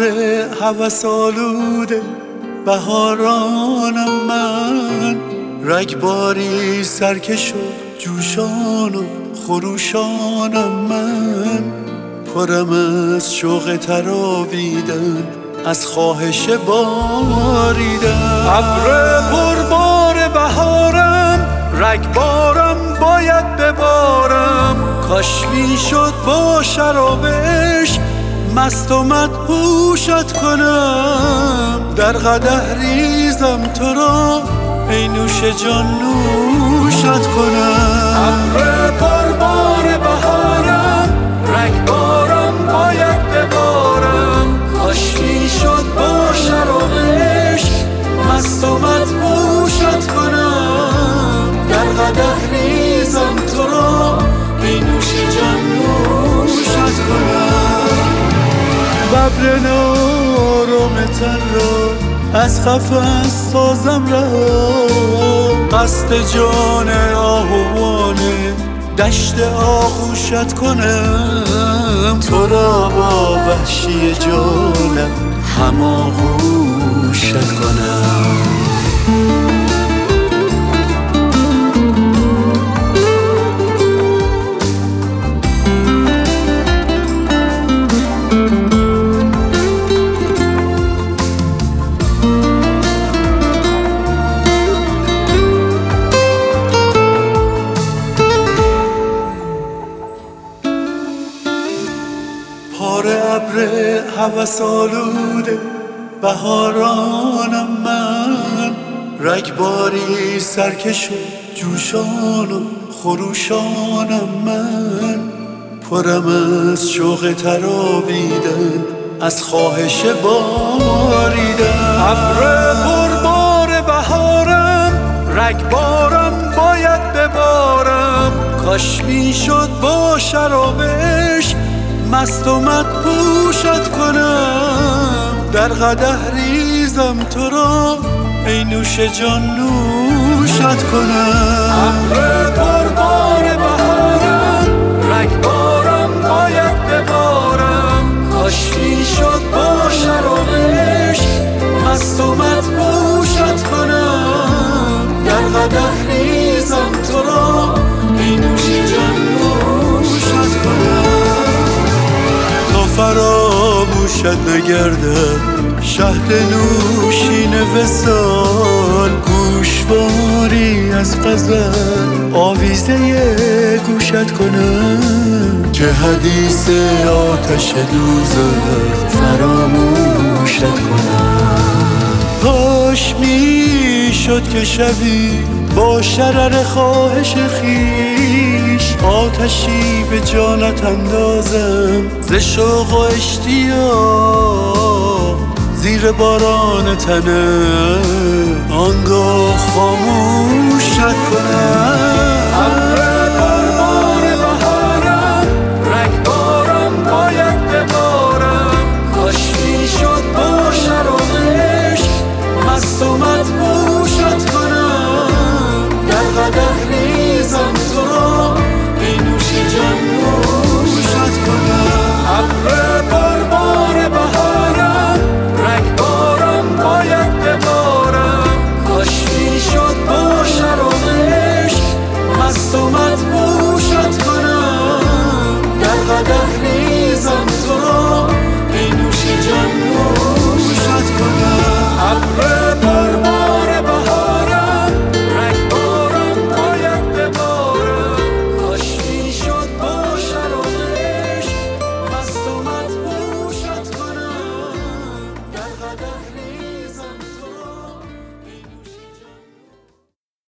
هوس آلوده بهارانم من، رگباری سرکش و جوشان و خروشانم من، پرم از شوق تراویدن، از خواهش باریدن. ابر پربار بهارم، رگبارم باید ببارم، کاش میشد با شرابش مست و مدهوشت کنم. در قدح ریزم تو را ای نوش جان نوشت کنم. ابر پربار بهارم، رگبارم باید ببارم، کاش میشد با شرابش مست و مدهوشت کنم. در قدح ریزم تو را ای نوش جان نوشت کنم. ببر نارم تن را از قفس سازم رها، قصد جان آهوانه دشت آغوشت کنم. تو را با وحشی جانم هماغوشت کنم. پاره ابر هوس آلوده بهارانم من، رگباری سرکش و جوشان و خروشانم من، پرم از شوق تراویدن، از خواهش باریدن. ابر پربار بهارم، رگبارم باید ببارم، کاش میشد با شرابش مست و مدهوشت کنم. در قدح ریزم تو را ای نوش جان نوشت کنم. ابر پربار بهارم، رگبارم باید ببارم، کاش میشد با شرابش مست و مدهوشت کنم. در قدح ریزم تو را ای نوش جان نوشت کنم. فراموشت نگردم شهد نوشین وصال، گوشواری از غزل آویزه گوشت کنم. که حدیث آتش دوزخ فراموشت کنم. کاش میشد که شبی با شرر خواهش خیش آتشی به جانت اندازم، ز شوق و اشتیاق زیر باران تنم آنگاه خاموشت کنم.